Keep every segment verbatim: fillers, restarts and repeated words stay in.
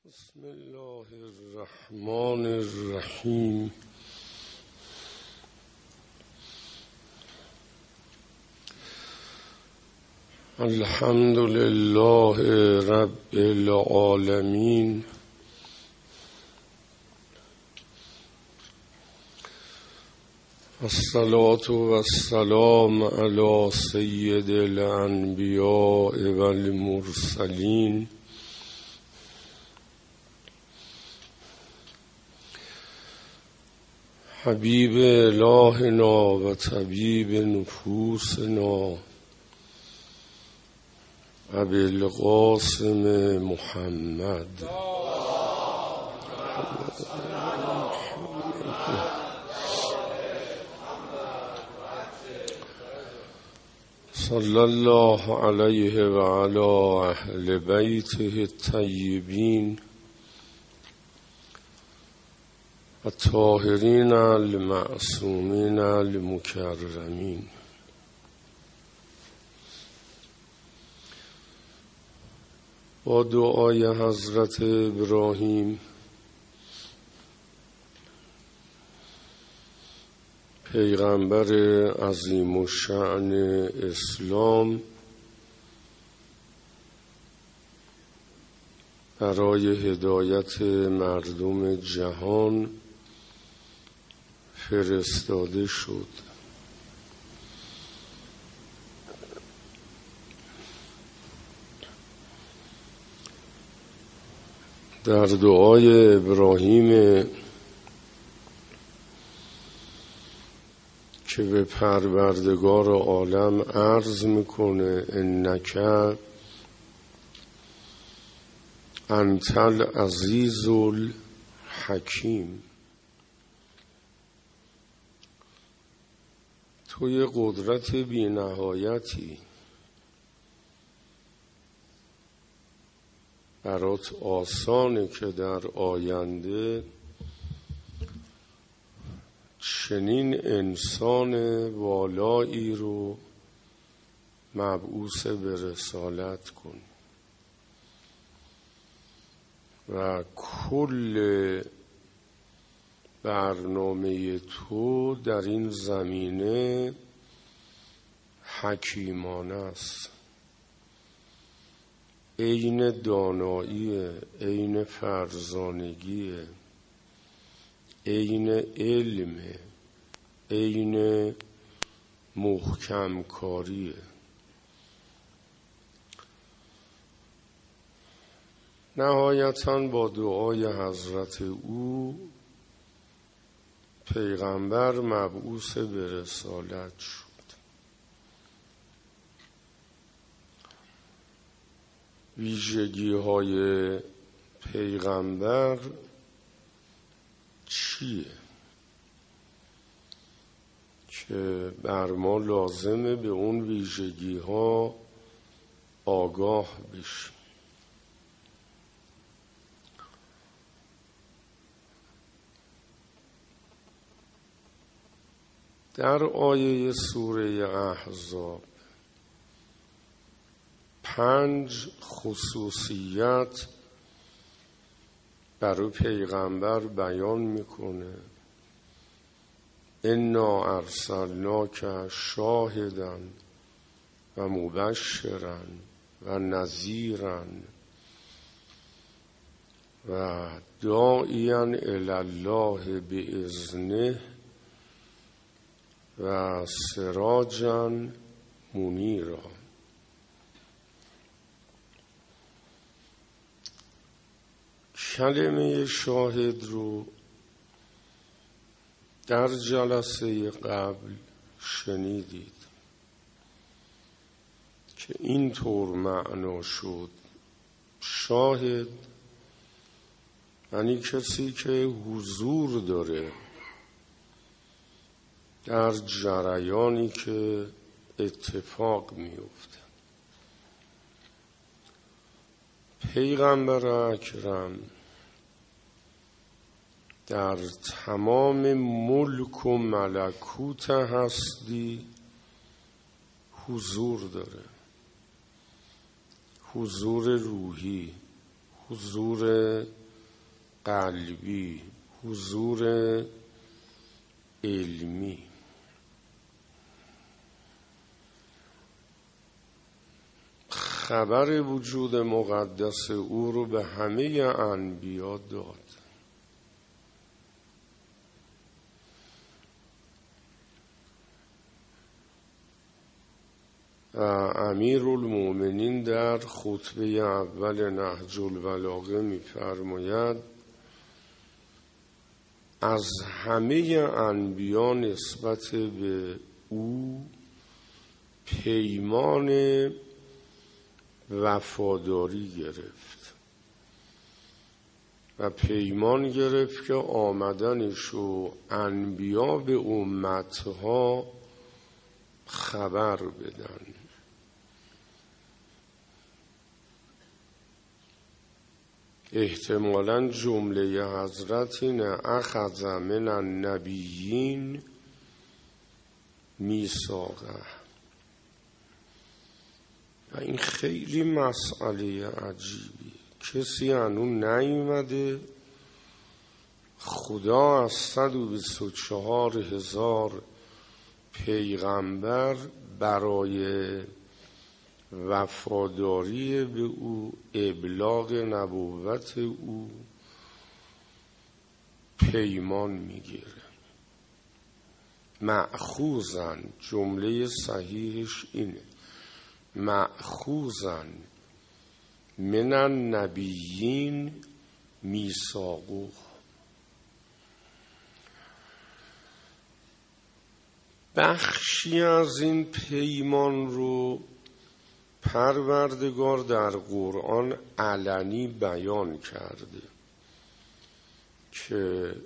بسم الله الرحمن الرحیم. الحمد لله رب العالمین، الصلاة والسلام علی سید الانبیاء والمرسلین، حبیب الهنا و طبیب نفوسنا ابوالقاسم محمد صلی الله علیه و علی اهل بیته الطیبین الطاهرین المعصومین المکرمین. با دعای حضرت ابراهیم پیغمبر عظیم الشأن اسلام برای هدایت مردم جهان فرستاده شد. در دعای ابراهیم که به پروردگار عالم عرض میکنه انک انت العزیز الحکیم، توی قدرت بی نهایتی، برات آسانه که در آینده چنین انسان والایی رو مبعوث به رسالت کن و کل برنامه تو در این زمینه حکیمانه است، عین دانایی، عین فرزانگی، عین علم، عین محکم کاری. نهایتاً با دعای حضرت او پیغمبر مبعوث به رسالت شد. ویژگی های پیغمبر چیه که بر ما لازمه به اون ویژگی ها آگاه بشیم؟ در آیه سوره احزاب پنج خصوصیت برای پیغمبر بیان میکنه. انا ارسلناک شاهدا و مبشرا و نذیرا و داعیا الی الله باذنه و سراجا منیرا. کلمه شاهد رو در جلسه قبل شنیدید که اینطور معنا شد: شاهد یعنی کسی که حضور داره در جریانی که اتفاق میفته. پیغمبر اکرم در تمام ملک و ملکوت هستی حضور داره، حضور روحی، حضور قلبی، حضور علمی. خبر وجود مقدس او رو به همه انبیا داد. امیرالمومنین در خطبه اول نهج البلاغه می‌فرماید از همه انبیا نسبت به او پیمان وفاداری گرفت و پیمان گرفت که آمدنش و انبیا به امتها خبر بدن. احتمالاً جمله حضرت اینه اخذ من النبیین میثاقه. و این خیلی مسئله عجیبی. کسی هنوز نیومده خدا از صد و بیست و چهار هزار پیغمبر برای وفاداری به او، ابلاغ نبوت او پیمان میگیره. مأخوذن، جمله صحیحش اینه، مأخوذن من النبیین میثاقه. بخشی از این پیمان رو پروردگار در قرآن علنی بیان کرده که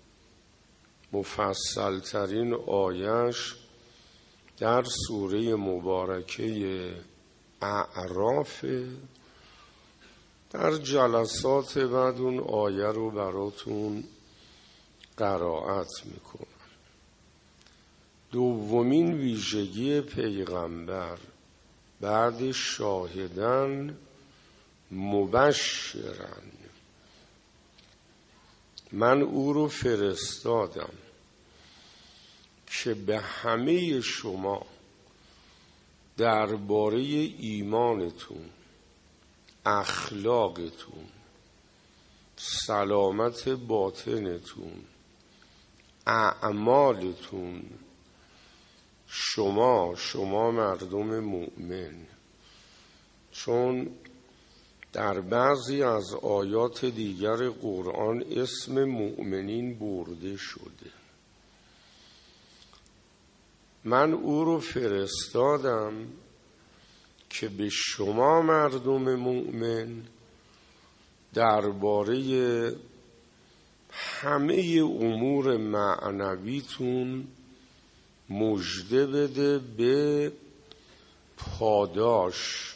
مفصل ترین آیش در سوره مبارکه اعراف. در جلسات بعد اون آیه رو براتون قرائت میکنم. دومین ویژگی پیغمبر بعد شاهدن مبشرن، من او رو فرستادم که به همه شما درباره ایمانتون، اخلاقتون، سلامت باطنتون، اعمالتون، شما شما مردم مؤمن، چون در بعضی از آیات دیگر قرآن اسم مؤمنین برده شده. من او رو فرستادم که به شما مردم مؤمن درباره همه امور معنویتون مژده بده به پاداش.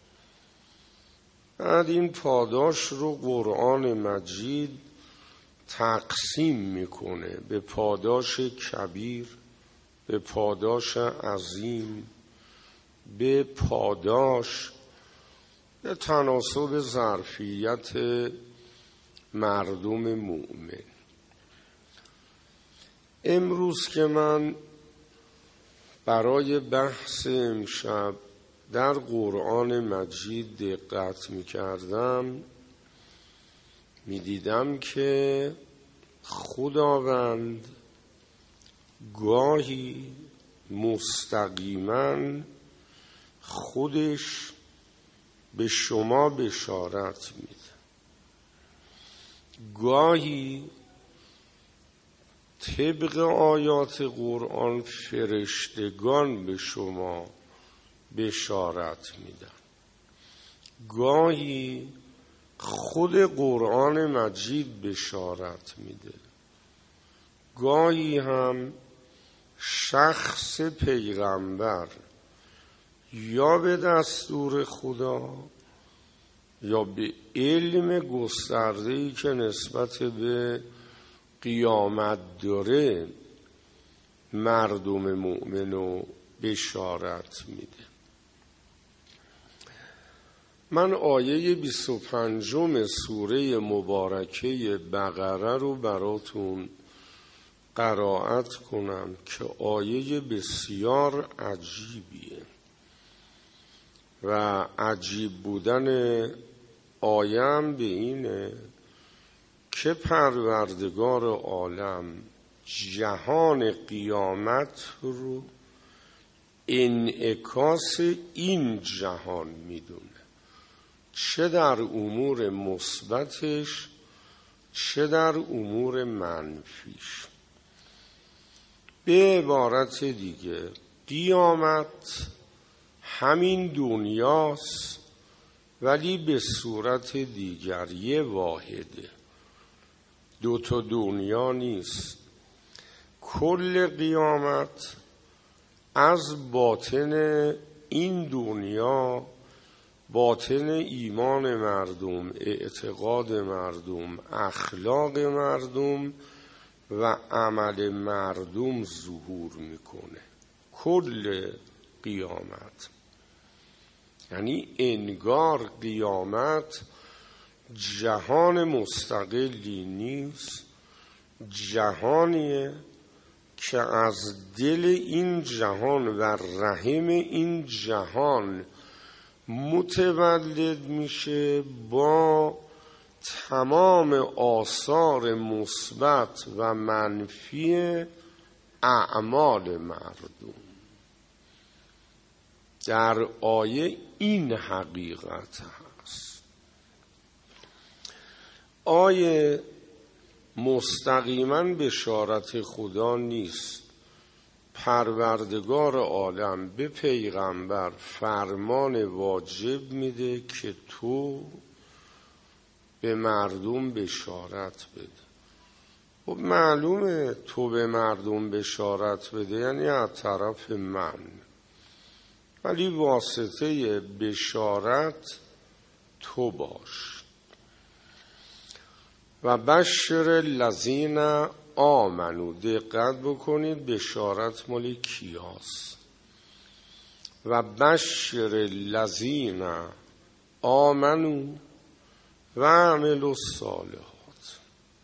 بعد این پاداش رو قرآن مجید تقسیم میکنه به پاداش کبیر، به پاداش عظیم، به پاداش به تناسب ظرفیت مردم مؤمن. امروز که من برای بحث امشب در قرآن مجید دقت می کردم، می دیدم که خداوند گاهی مستقیما خودش به شما بشارت میده، گاهی طبق آیات قرآن فرشتگان به شما بشارت میدن، گاهی خود قرآن مجید بشارت میده، گاهی هم شخص پیغمبر یا به دستور خدا یا به علم گسترده‌ای که نسبت به قیامت داره مردم مؤمنو بشارت میده. من آیه بیست و پنجم سوره مبارکه بقره رو براتون قرائت کنم که آیه بسیار عجیبیه و عجیب بودن آیه هم به اینه که پروردگار عالم جهان قیامت رو انعکاس این جهان میدونه، چه در امور مثبتش چه در امور منفیش. به عبارت دیگه قیامت همین دنیاست ولی به صورت دیگر یه واحده، دو تا دنیا نیست. کل قیامت از باطن این دنیا، باطن ایمان مردم، اعتقاد مردم، اخلاق مردم و عمل مردم ظهور میکنه. کل قیامت یعنی انگار قیامت جهان مستقلی نیست، جهانیه که از دل این جهان و رحم این جهان متولد میشه با تمام آثار مثبت و منفی اعمال مردم. در آیه این حقیقت هست. آیه مستقیما بشارت خدا نیست. پروردگار عالم به پیغمبر فرمان واجب میده که تو به مردم بشارت بده. خب معلومه تو به مردم بشارت بده یعنی از طرف من، ولی واسطه بشارت تو باش. و بشر الذین آمنو، دقت بکنید بشارت مال کیاست. و بشر الذین آمنو و عملوا الصالحات.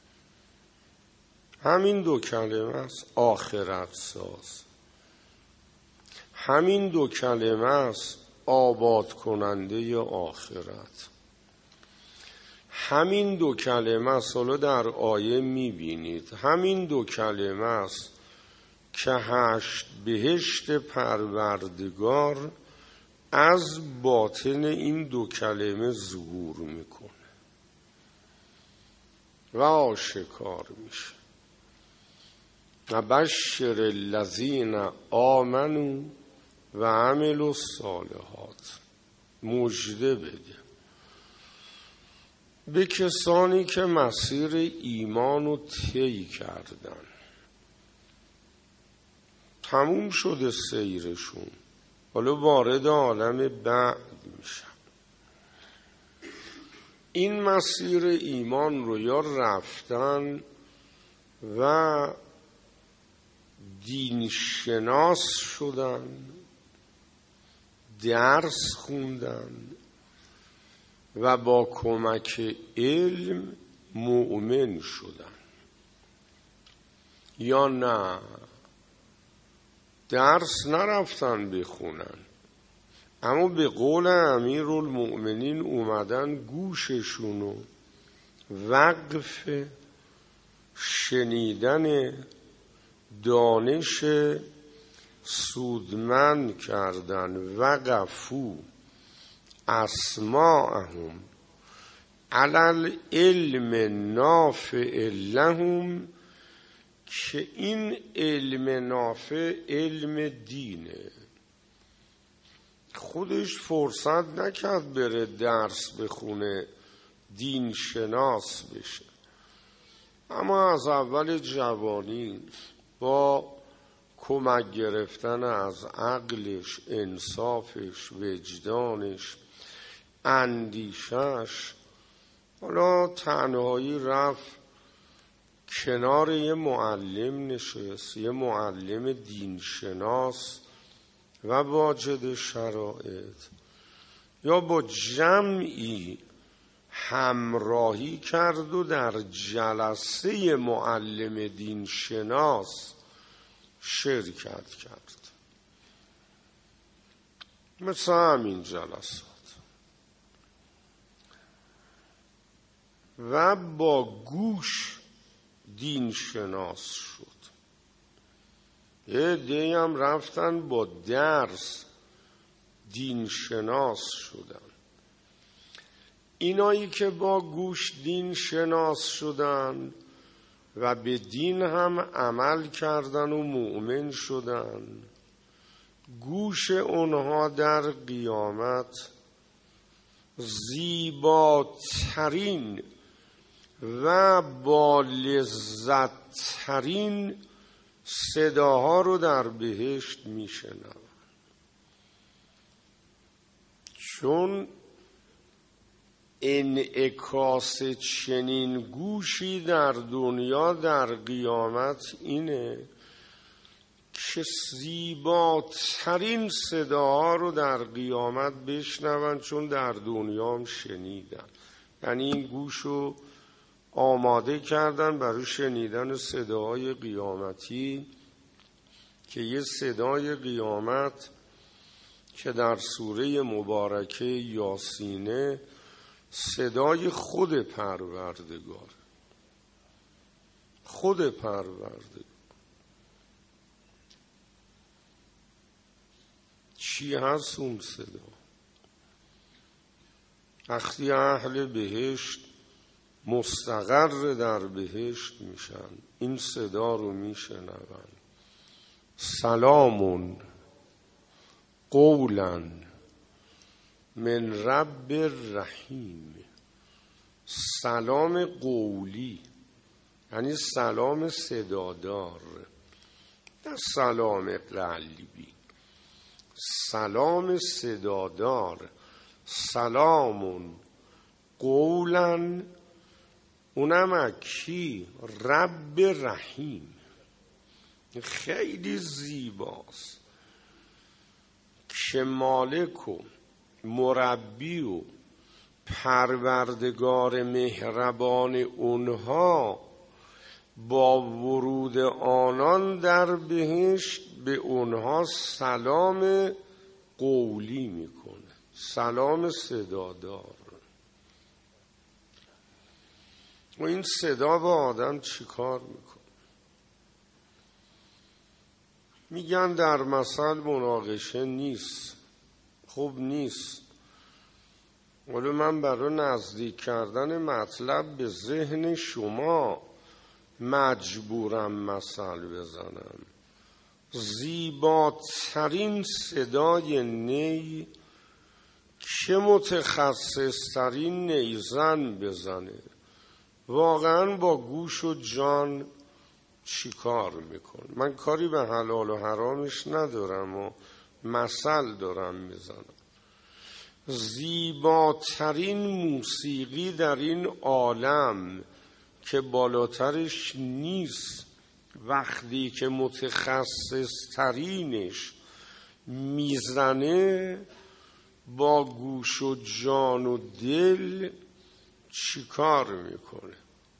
همین دو کلمه است، آخرت ساز. همین دو کلمه است، آباد کننده آخرت. همین دو کلمه است، حالا در آیه میبینید همین دو کلمه است که هشت بهشت پروردگار از باطن این دو کلمه ظهور میکنه و آشکار میشه. و بشر الذین آمنو و عملوا الصالحات، مژده بده به کسانی که مسیر ایمان رو طی کردن، تموم شده سیرشون، حالا وارد عالم بعد میشن. این مسیر ایمان رو یا رفتن و دین شناس شدن، درس خوندن و با کمک علم مؤمن شدن، یا نه درس نرفتن بخونن اما به قول امیرالمؤمنین اومدن گوششونو وقف شنیدن دانش سودمند کردن. وقفو اسماءهم علی العلم نافع لهم، که این علم نافع علم دینه. خودش فرصت نکرد بره درس بخونه دین شناس بشه، اما از اول جوانی با کمک گرفتن از عقلش، انصافش، وجدانش، اندیشش، حالا تنهایی رفت کنار یه معلم نشست، یه معلم دینشناس و واجد شرایط، یا با جمعی همراهی کرد و در جلسه معلم دین شناس شرکت کرد. مثل همین جلسات. و با گوش دین شناس شد. یه عده‌ای هم رفتن با درس دین شناس شدن. اینایی که با گوش دین شناس شدن و به دین هم عمل کردن و مؤمن شدن، گوش اونها در قیامت زیباترین و با لذتترین صداها رو در بهشت میشنوند. چون انعکاس چنین گوشی در دنیا در قیامت اینه که زیباترین صداها رو در قیامت بشنون، چون در دنیا هم شنیدن. یعنی این گوش رو آماده کردن برای شنیدن صداهای قیامتی، که یه صدای قیامت که در سوره مبارکه یاسینه صدای خود پروردگار خود پروردگار چی هست اون صدا؟ وقتی اهل بهشت مستقر در بهشت میشن این صدا رو میشنون: سلامون قولا من رب رحیم. سلام قولی یعنی سلام صدادار، نه سلام قلبی، سلام صدادار. سلامون قولا، اونم کی؟ رب رحیم. خیلی زیباست که مالک و مربی و پروردگار مهربان اونها با ورود آنان در بهشت به اونها سلام قولی میکنه، سلام صدادار. و این صدا با آدم چی کار میکنه؟ میگن در مثل مناقشه نیست، خوب نیست. ولی من برای نزدیک کردن مطلب به ذهن شما مجبورم مثل بزنم. زیباترین صدای نی که متخصص ترین نیزن بزنه واقعا با گوش و جان چی کار میکن؟ من کاری به حلال و حرامش ندارم و مثل دارم میزنم. زیباترین موسیقی در این عالم که بالاترش نیست، وقتی که متخصص ترینش میزنه با گوش و جان و دل چی کار میکنه؟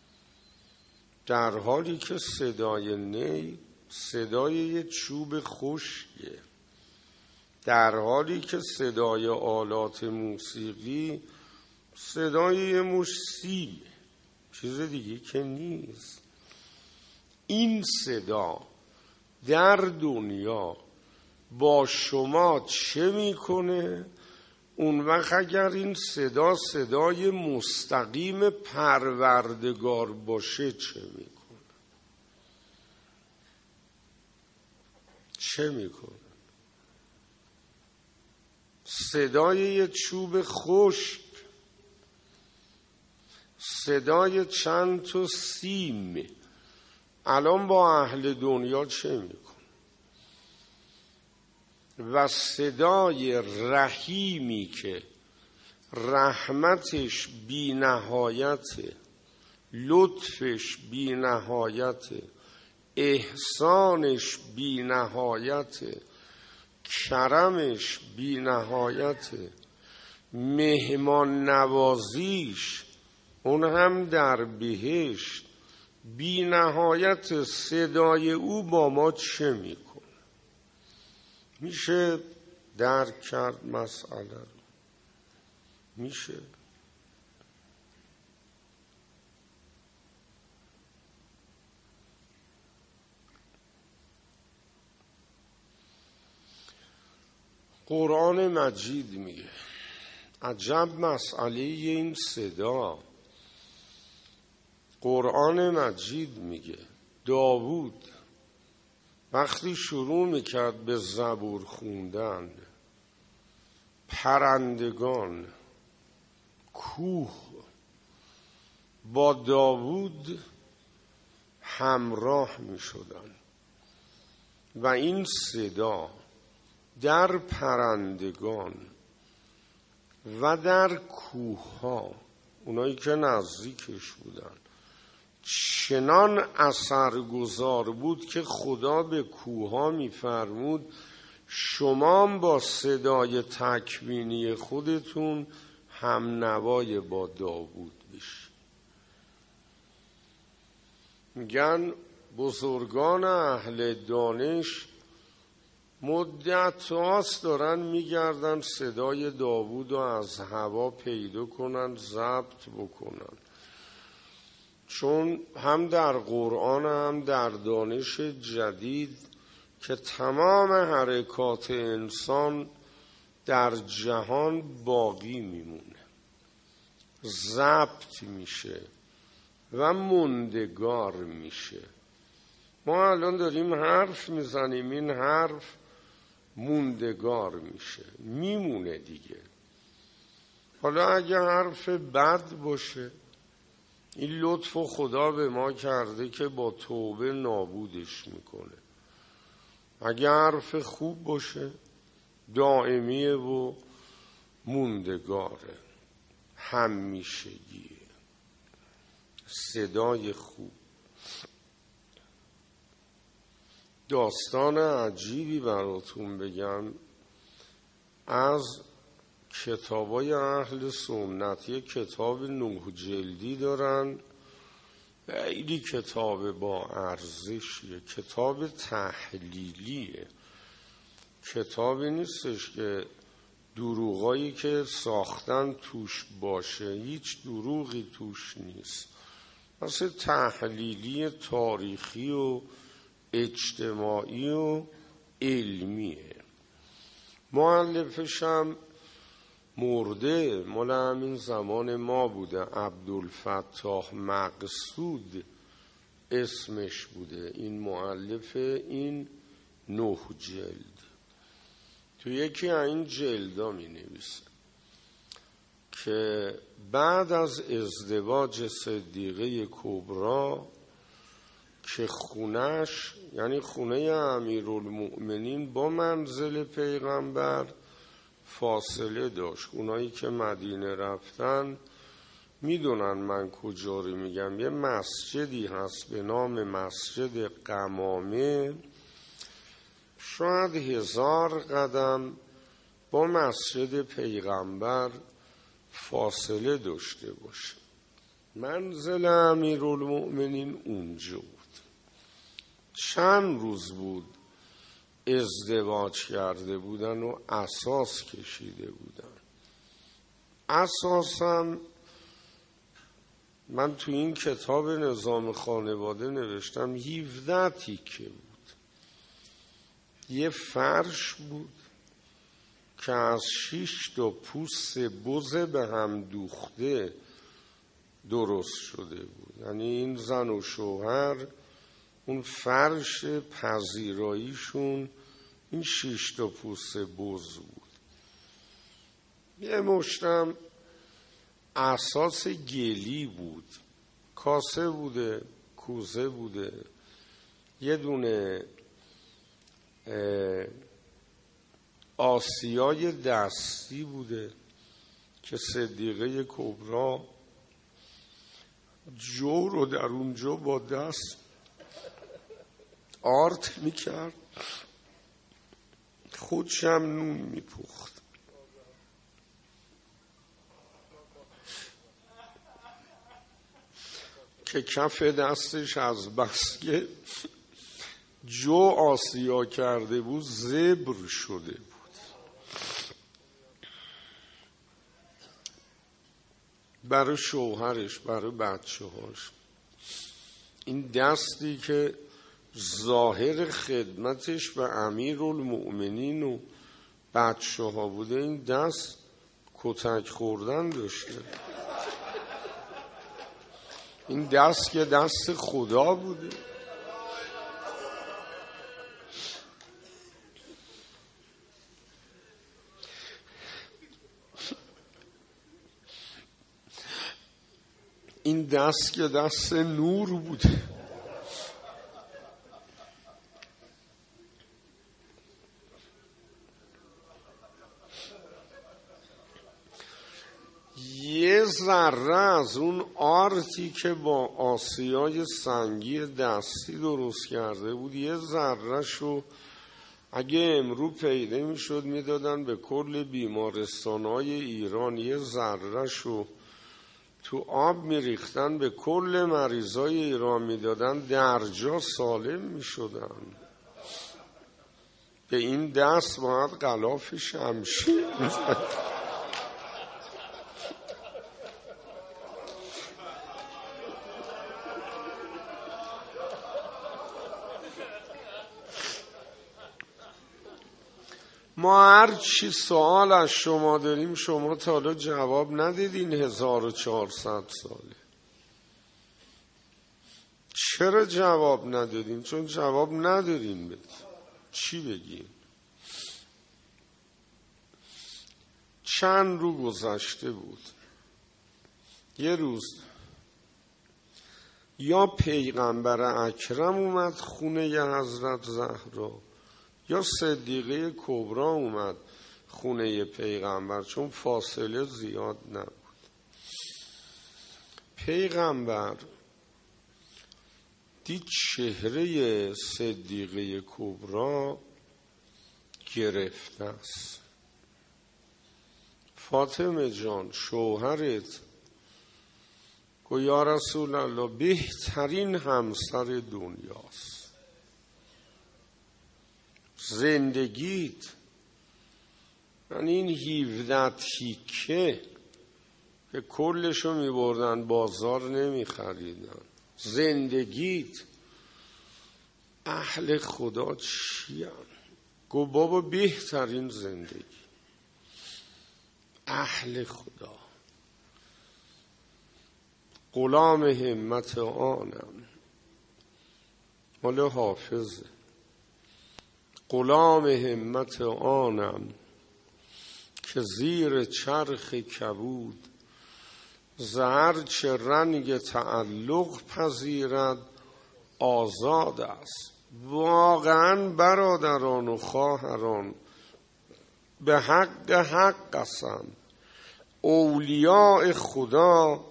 در حالی که صدای نی صدای یه چوب خشکه، در حالی که صدای آلات موسیقی صدای یه مش سیب، چیز دیگه که نیست. این صدا در دنیا با شما چه میکنه؟ اون وقت اگر این صدا صدای مستقیم پروردگار باشه چه میکنه؟ چه میکنه؟ صدای یه چوب خشک، صدای چند تا سیم الان با اهل دنیا چه میکنه؟ و صدای رحیمی که رحمتش بی نهایته، لطفش بی نهایته، احسانش بی نهایته، کرمش بی نهایته، مهمان نوازیش اون هم در بهشت، بی نهایت صدای او با ما چه میکنه. میشه درک کرد مسئله رو؟ میشه. قرآن مجید میگه عجب مسئله این صدا. قرآن مجید میگه داوود وقتی شروع میکرد به زبور خوندن، پرندگان، کوه با داوود همراه میشدن و این صدا در پرندگان و در کوه ها، اونایی که نزدیکش بودن، چنان اثرگذار بود که خدا به کوه ها میفرمود شما با صدای تکوینی خودتون هم نوای با داوود بشید. میگن بزرگان اهل دانش مدت هاست دارن میگردن صدای داوود رو از هوا پیدا کنن، ضبط بکنن، چون هم در قرآن هم در دانش جدید که تمام حرکات انسان در جهان باقی میمونه، ضبط میشه و موندگار میشه. ما الان داریم حرف میزنیم، این حرف موندگار میشه، میمونه دیگه. حالا اگه حرف بد باشه، این لطف خدا به ما کرده که با توبه نابودش میکنه. اگه حرف خوب باشه دائمیه و موندگاره، همیشگیه. صدای خوب. داستان عجیبی براتون بگم از کتابای اهل سنت. یک کتاب نه جلدی دارن، خیلی کتاب با ارزشیه، کتاب تحلیلیه، کتابی نیستش که دروغایی که ساختن توش باشه، هیچ دروغی توش نیست، مثل تحلیلی تاریخی و اجتماعی و علمیه. مؤلفش هم مرده، مال همین زمان ما بوده، عبدالفتاح مقصود اسمش بوده، این مؤلف این نه جلد. تو یکی این جلدا می نویسه که بعد از ازدواج صدیقه کبری که خونش، یعنی خونه امیرالمؤمنین با منزل پیغمبر فاصله داشت، اونایی که مدینه رفتن میدونن من کجا رو میگم، یه مسجدی هست به نام مسجد قمامه، شاید هزار قدم با مسجد پیغمبر فاصله داشته باشه. منزل امیرالمؤمنین اونجا بود. چند روز بود ازدواج کرده بودن و اساس کشیده بودن. اساسم من تو این کتاب نظام خانواده نوشتم هفده تیکه بود. یه فرش بود که از شش تا پوست بز به هم دوخته درست شده بود. یعنی این زن و شوهر اون فرش پذیراییشون این شش تا پوست بز بود. یه مشتم اساس گلی بود، کاسه بوده، کوزه بوده، یه دونه آسیای دستی بوده که صدیقه کبری جو رو در اونجا با دست آرت میکرد، خودشم نون میپخت. که کف دستش از بس که جو آسیا کرده بود زبر شده بود. برای شوهرش، برای بچه هاش. این دستی که ظاهر خدمتش به امیرالمؤمنین و بچه ها بوده، این دست کتک خوردن داشته. این دست که دست خدا بوده. این دست که دست نور بوده. یه ذره از اون آرتی که با آسیای سنگی دستی درست کرده بود، یه ذره شو اگه امرو پیدا می شد می دادن به کل بیمارستانای ایران. یه ذره شو تو آب می ریختن به کل مریضای ایران می دادن، درجا سالم می شدن. به این دست باید غلاف شمشیر می زد. ما هر چی سوال از شما داریم شما تا حالا جواب ندیدین. هزار و چهارصد ساله چرا جواب ندادین؟ چون جواب ندارین. بد چی بگین؟ چند رو گذشته بود، یه روز یا پیغمبر اکرم اومد خونه ی حضرت زهرا یا صدیقه کبرا اومد خونه پیغمبر، چون فاصله زیاد نبود. پیغمبر دید چهره صدیقه کبرا گرفته است. فاطمه جان شوهرت گو یا رسول الله بهترین همسر دنیاست. زندگیت یعنی این هیوده تیکه که کلشو می بردن بازار نمی خریدن. زندگیت اهل خدا چی هم؟ گو بابا بهترین زندگی اهل خدا. غلام همت آنم مال حافظه. غلام همت آنم که زیر چرخ کبود، زهر چه رنگ تعلق پذیرد آزاد است. واقعا برادران و خواهران به حق حق قسم، اولیاء خدا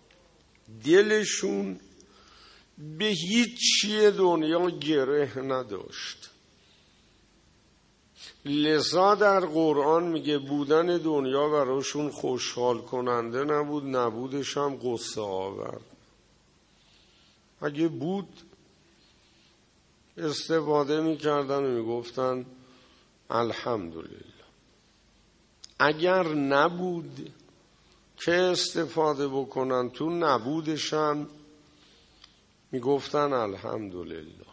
دلشون به هیچ چیه دنیا گره نداشت. لذا در قرآن میگه بودن دنیا براشون خوشحال کننده نبود، نبودش هم قصه آور. اگه بود استفاده میکردن و میگفتن الحمدلله. اگر نبود که استفاده بکنن تو نبودش هم میگفتن الحمدلله.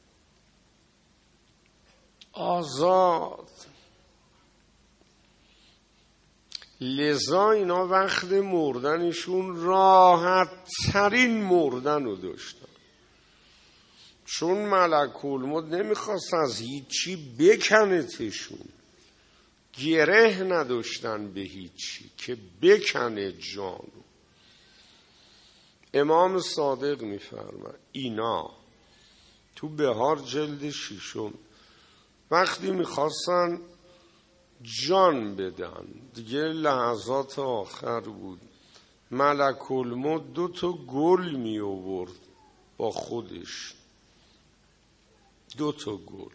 آزاد. لذا اینا وقت مردنشون راحت ترین مردن رو داشتن، چون ملک الموت نمیخواست از هیچی بکنتشون. گره نداشتن به هیچی که بکنه جانو. امام صادق میفرما اینا تو بهار جلد ششم وقتی میخواستن جان بدن، دیگه لحظات آخر بود، ملک الموت دو تا گل می آورد با خودش. دو تا گل.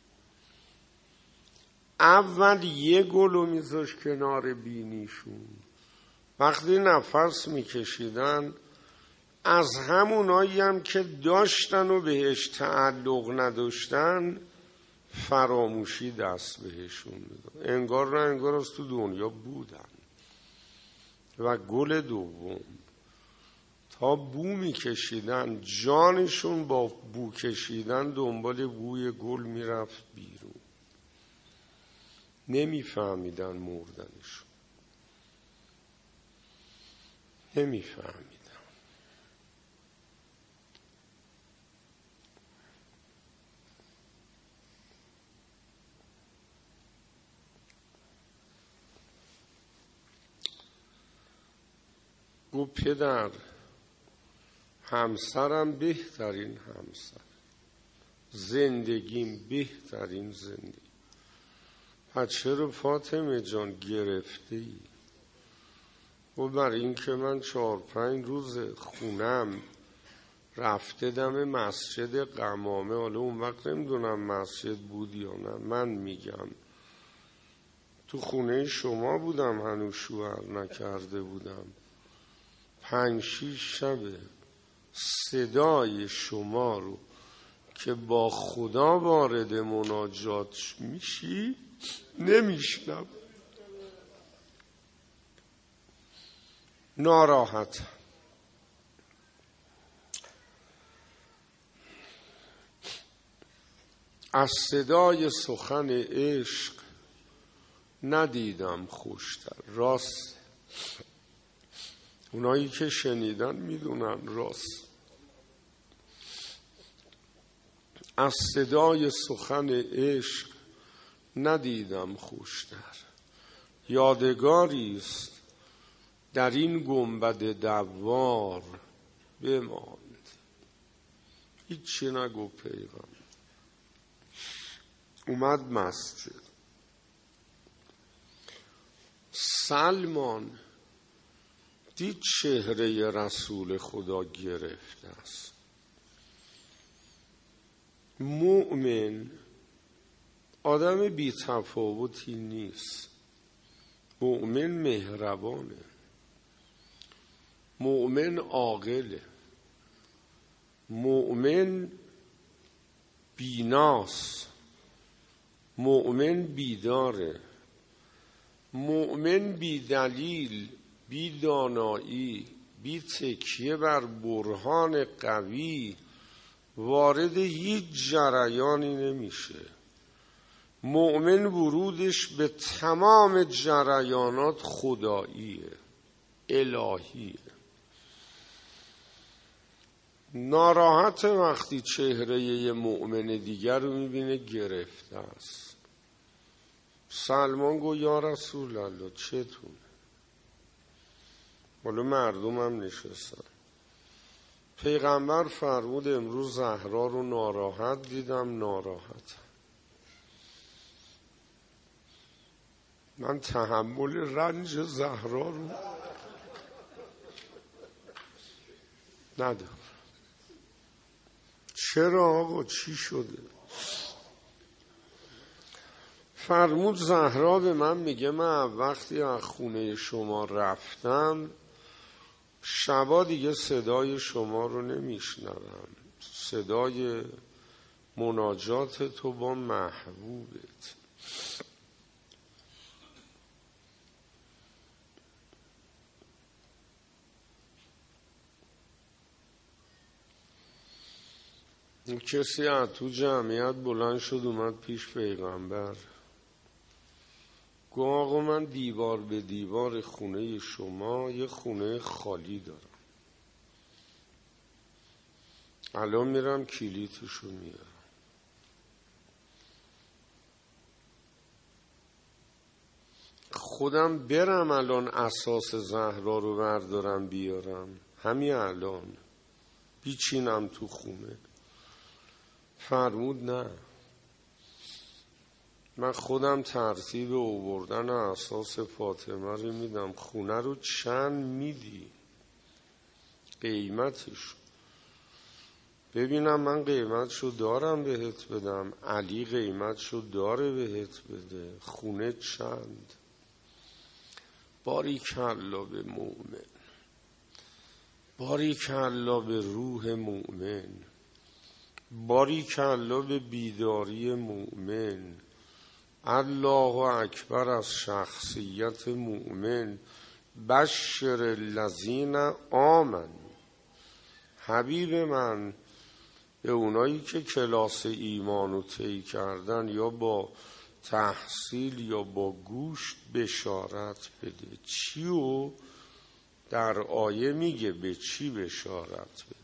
اول یه گل رو میذاش کنار بینیشون، وقتی نفس میکشیدن از همونایی هم که داشتن و بهش تعلق نداشتن فراموشی دست بهشون میداد، انگار نه انگار از تو دنیا بودن. و گل دوم، تا بو میکشیدن جانشون با بو کشیدن دنبال بوی گل میرفت بیرون، نمیفهمیدن مردنشون، نمیفهمیدن. گو پدر همسرم بهترین همسر، زندگیم بهترین زندگی. پس چرا فاطمه جان گرفته ای؟ و برای این که من چهار پنج روز خونم رفته دم مسجد قمامه، حالا اون وقت نمیدونم مسجد بود یا نه، من میگم تو خونه شما بودم، هنوز شوهر نکرده بودم، پنج شیش شبه صدای شما رو که با خدا وارد مناجات میشی نمیشنم، ناراحت. از صدای سخن عشق ندیدم خوشتر. راست، اونایی که شنیدن میدونن راست. از صدای سخن عشق ندیدم خوشتر، یادگاری است در این گنبد دوار بماند. هیچی نگو پیغام. اومد مسجد. سلمان دید چهره رسول خدا گرفته است. مؤمن آدم بی تفاوتی نیست، مؤمن مهربانه، مؤمن عاقله، مؤمن بیناست، مؤمن بیداره، مؤمن بی دلیل، بی دانایی، بی تکیه بر برهان قوی وارد هیچ جریانی نمیشه. مؤمن ورودش به تمام جریانات خداییه، الهیه. ناراحت وقتی چهره یه مؤمن دیگر رو میبینه گرفته است. سلمان گو یا رسول الله چتونه؟ حالا مردم هم نشستن. پیغمبر فرمود امروز زهرا رو ناراحت دیدم. ناراحت من تحمل رنج زهرا رو ندارم. چرا آقا چی شده؟ فرمود زهرا به من میگه من وقتی از خونه شما رفتم شبا دیگه صدای شما رو نمیشنوم، صدای مناجات تو با محبوبت. کسی از تو جمعیت بلند شد اومد پیش پیغمبر، گفت آقا من دیوار به دیوار خونه شما یه خونه خالی دارم، الان میرم کلیدشو میارم. خودم برم الان اساس زهرا رو بردارم بیارم، همین الان بیچینم تو خونه. فرمود نه، من خودم ترتیب آوردن اساس فاطمه رو میدم، خونه رو چند میدی، قیمتش ببینم من قیمتشو دارم بهت بدم، علی قیمتشو داره بهت بده، خونه چند. باریکالله به مؤمن، باریکالله به روح مؤمن، باریکالله به بیداری مؤمن. الله اکبر از شخصیت مؤمن. بشر الذین آمنوا. حبیب من به اونایی که کلاس ایمانو طی کردن یا با تحصیل یا با گوش بشارت بده. چیو در آیه میگه به چی بشارت بده؟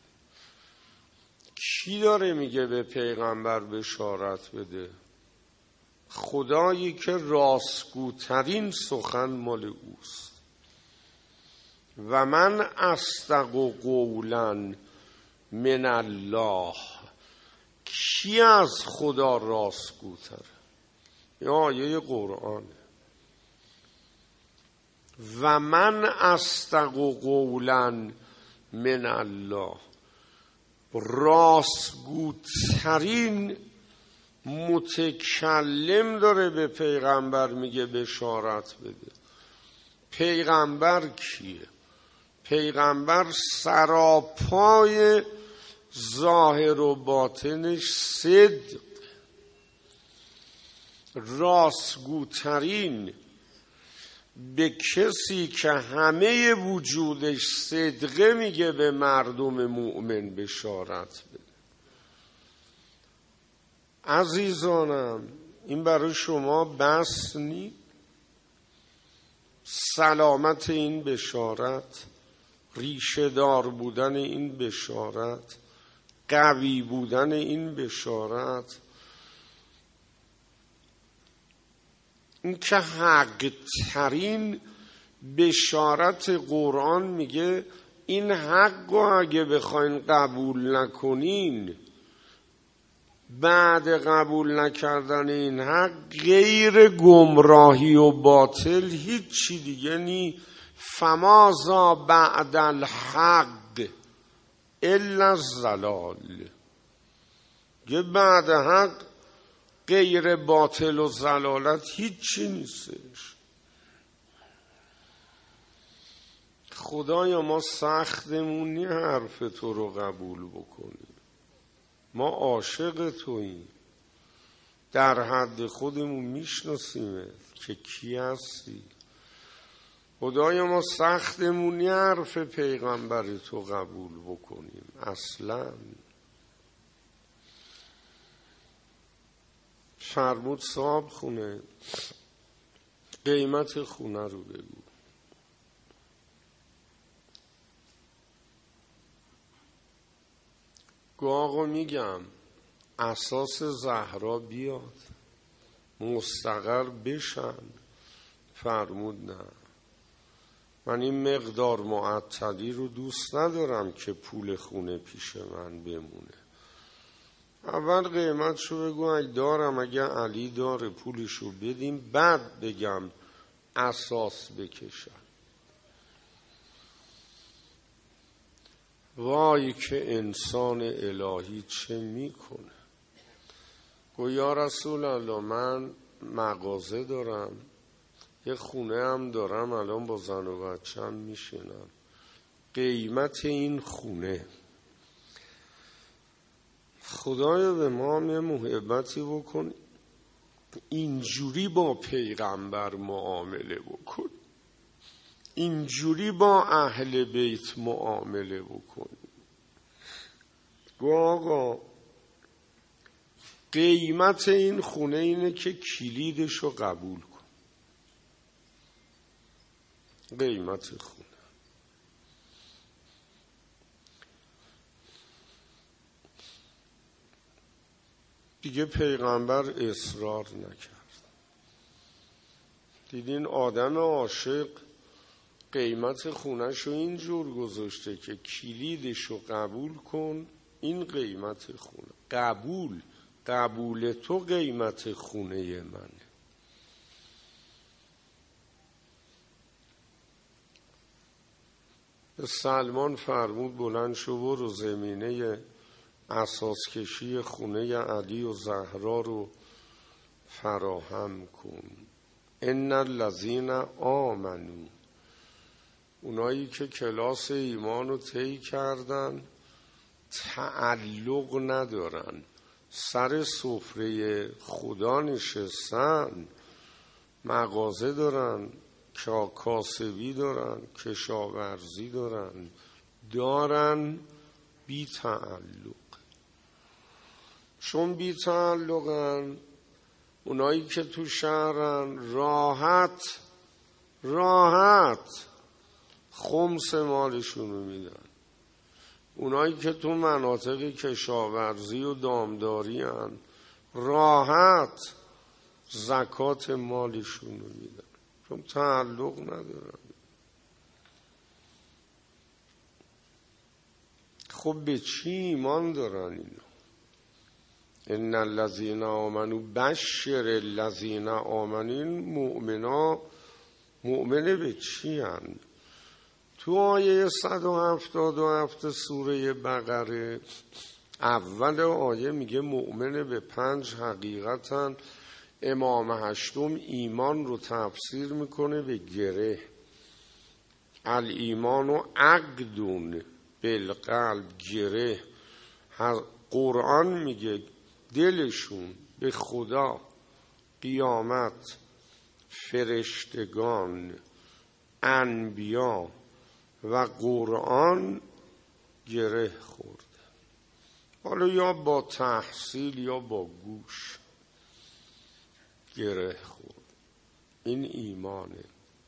کی داره میگه به پیغمبر بشارت بده؟ خدایی که راستگوترین سخن مال اوست. و من اصدق قولا من الله. کی از خدا راستگوتره؟ این آیه قرآنه. و من اصدق قولا من الله. راستگوترین متکلم داره به پیغمبر میگه بشارت بده. پیغمبر کیه؟ پیغمبر سراپای ظاهر و باطنش صدق. راستگوترین به کسی که همه وجودش صدقه میگه به مردم مؤمن بشارت بده. عزیزانم این برای شما بس نی؟ سلامت این بشارت، ریشه دار بودن این بشارت، قوی بودن این بشارت، این که حق ترین بشارت قرآن میگه این حق رو اگه بخواین قبول نکنین، بعد قبول نکردن این حق غیر گمراهی و باطل هیچی دیگه نی. فماذا بعد الحق الا الضلال. یه بعد حق غیر باطل و ضلالت هیچی نیستش. خدایا ما سختمون نی حرف تو رو قبول بکنیم. ما عاشق توییم، در حد خودمون میشناسیمت که کی هستی. خدایا ما سختمون نی حرف پیغمبر تو قبول بکنیم اصلا. فرمود صاحب خونه قیمت خونه رو بگو. گو آقا میگم اساس زهرا بیاد مستقر بشن. فرمود نه، من این مقدار معطلی رو دوست ندارم که پول خونه پیش من بمونه. اول قیمتشو بگو اگه دارم، اگه علی داره پولشو بدیم، بعد بگم اساس بکشم. وای که انسان الهی چه میکنه. گو یا رسول الله من مغازه دارم، یه خونه هم دارم، الان با زن و بچه‌م میشینم، قیمت این خونه. خدایا به ما هم یه محبتی بکن، اینجوری با پیغمبر معامله بکن، اینجوری با اهل بیت معامله بکن. گو آقا قیمت این خونه اینه که کلیدشو قبول کن. قیمت خونه دیگه پیغمبر اصرار نکرد. دیدین آدم عاشق قیمت خونه‌شو اینجور گذاشته که کلیدشو قبول کن، این قیمت خونه. قبول قبول تو قیمت خونه منه. سلمان فرمود بلند شو برو زمینه اساس کشی خونه علی و زهرا رو فراهم کن. ان الذین آمنوا، اونایی که کلاس ایمان رو طی کردن تعلق ندارن، سر سفره خدا نشستن، مغازه دارن، کاسبی دارن، کشاورزی دارن، دارن بی تعلق. چون بی تعلقن، اونایی که تو شهرن راحت راحت خمس مالشونو میدن. اونایی که تو مناطق کشاورزی و دامداری هن راحت زکات مالشونو میدن، چون تعلق ندارن. خب به چی ایمان دارن اینا؟ ان الذین آمنوا بشر الذین آمنوا. مؤمنا مؤمنه به چی هن؟ تو آیه صد و هفتاد و هفت سوره بقره اول آیه میگه مؤمنه به پنج حقیقتن. امام هشتم ایمان رو تفسیر میکنه به گره. الایمان و عقدون بالقلب، گره. قرآن میگه دلشون به خدا، قیامت، فرشتگان، انبیا و قرآن گره خورده. حالا یا با تحصیل یا با گوش گره خورد. این ایمانه.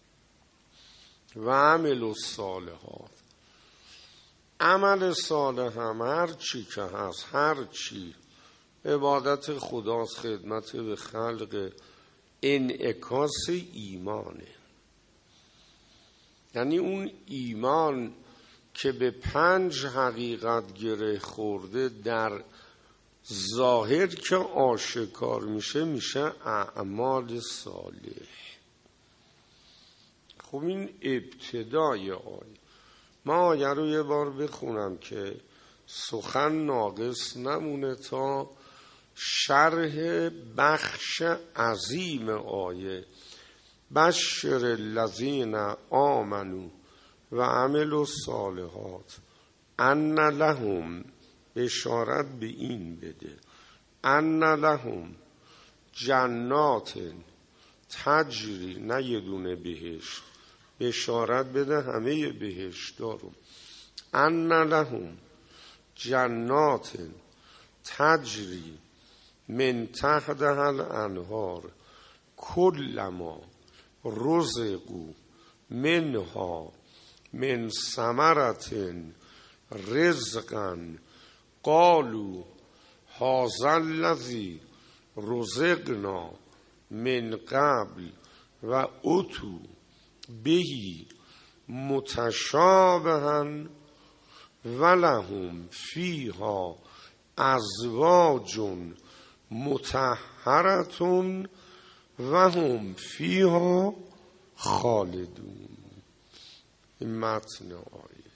و عمل الصالحات، عمل صالح هم هر چی که هست، هر چی عبادت خداست، خدمت به خلق، انعکاس ایمانه. یعنی اون ایمان که به پنج حقیقت گره خورده در ظاهر که آشکار میشه میشه اعمال صالح. خب این ابتدای آیه. ما آیه رو یه بار بخونم که سخن ناقص نمونه تا شرح بخش عظیم آیه. بشر الذین آمنوا و عملوا الصالحات ان لهم، بشارت به این بده، ان لهم جنات تجری، نه یه دونه بهشت، بشارت بده همه بهشت دارم. ان لهم جنات تجری من تحتها الانهار کلما رزقوا منها من ثمرة رزقا قالوا هذا الذی رزقنا من قبل و اتوا به متشابها ولهم فیها ازواج مطهرة و هم فیها خالدون. این متن آیه.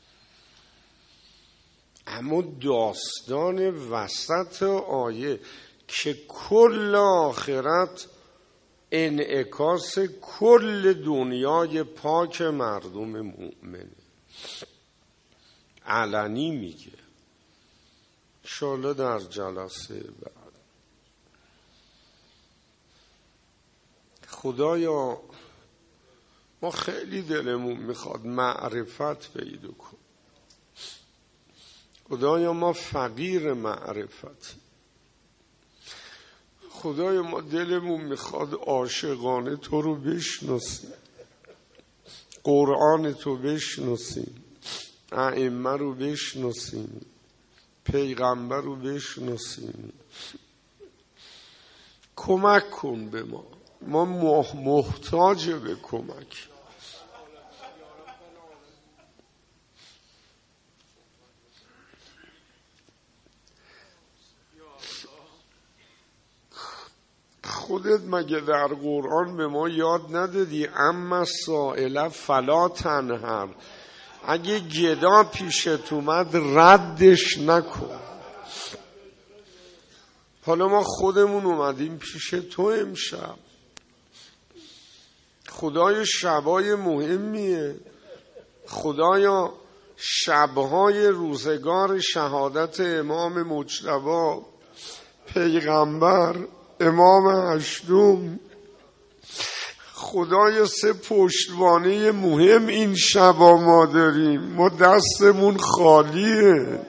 اما داستان وسط آیه که کل آخرت انعکاس کل دنیای پاک مردم مؤمنه. علنی میگه. انشاءالله در جلسه بعد. خدایا ما خیلی دلمون میخواد معرفت پیدا کن. خدایا ما فقیر معرفت. خدایا ما دلمون میخواد عاشقانه تو رو بشناسیم، قرآن تو بشناسیم، ائمه رو بشناسیم، پیغمبر رو بشناسیم. کمک کن به ما، ما محتاج به کمک. خودت مگه در قرآن به ما یاد ندادی اما سائله فلا تنهر، اگه گدا پیشت اومد ردش نکن. حالا ما خودمون اومدیم پیش تو امشب. خدای شبای مهمیه، خدایا شبهای روزگار شهادت امام مجتبی پیغمبر امام هشتم، خدایا سه پشتوانه مهم این شبا ما داریم، ما دستمون خالیه.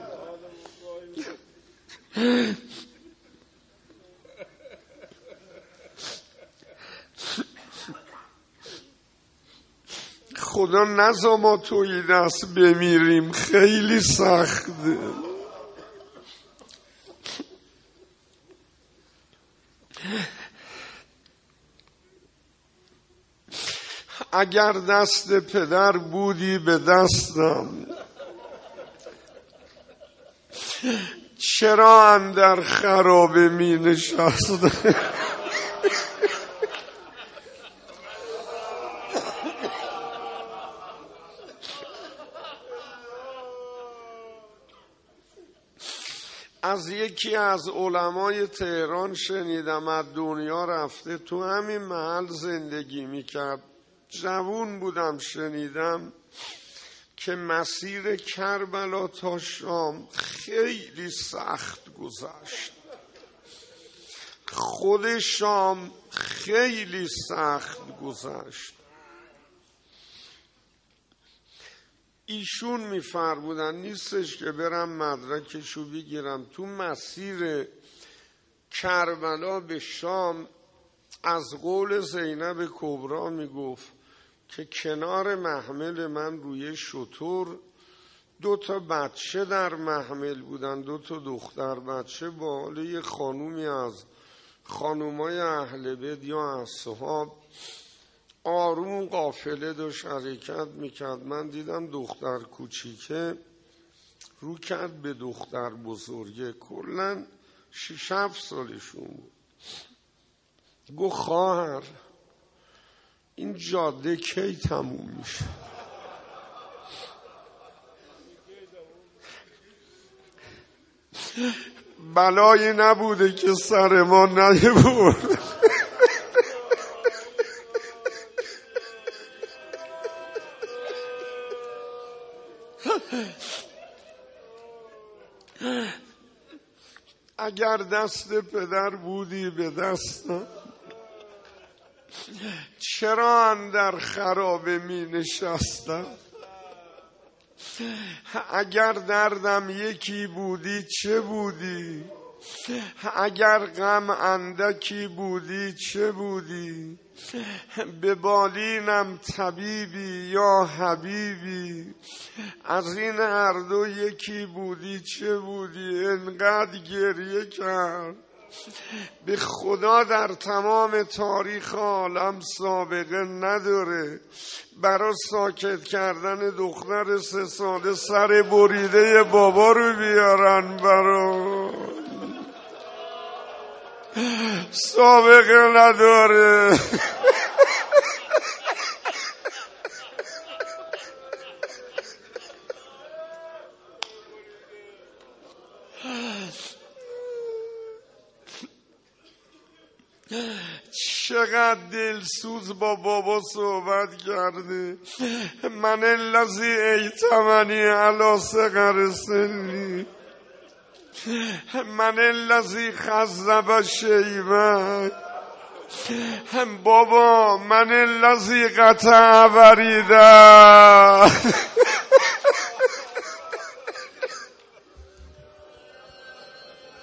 خدا نذار ما توی دست بمیریم، خیلی سخته. اگر دست پدر بودی به دستم، چرا اندر خرابه می نشستم؟ از یکی از علمای تهران شنیدم، از دنیا رفته، تو همین محل زندگی میکرد. جوون بودم شنیدم که مسیر کربلا تا شام خیلی سخت گذشت. خود شام خیلی سخت گذشت. ایشون میفرمودن نیستش که برم مدرکشو بگیرم، تو مسیر کربلا به شام از قول زینب کبرا میگفت که کنار محمل من روی شتر دو تا بچه در محمل بودن، دو تا دختر بچه با حال یه خانومی از خانومای اهل بیت یا اصحاب آروم قافله داشت حرکت میکرد. من دیدم دختر کوچیکه رو کرد به دختر بزرگه، کلن شش هفت سالشون بود. گو خواهر این جاده کی تموم میشه؟ بلایی نبوده که سر ما نیبرد. اگر دست پدر بودی به دستم، چرا اندر خرابه می نشستم؟ اگر دردم یکی بودی چه بودی؟ اگر غم اندکی بودی چه بودی؟ به بالینم طبیبی یا حبیبی، از این هر دو یکی بودی چه بودی؟ انقدر گریه کرد به خدا در تمام تاریخ عالم سابقه نداره برای ساکت کردن دختر سه ساله سر بریده بابا رو بیارن، برای سابقه نداره. چقدر دلسوز با بابا صحبت کرده. من الذی ایتمنی علی صغر سنی، من الذی خذب شیبا، بابا من الذی قطع وریدا.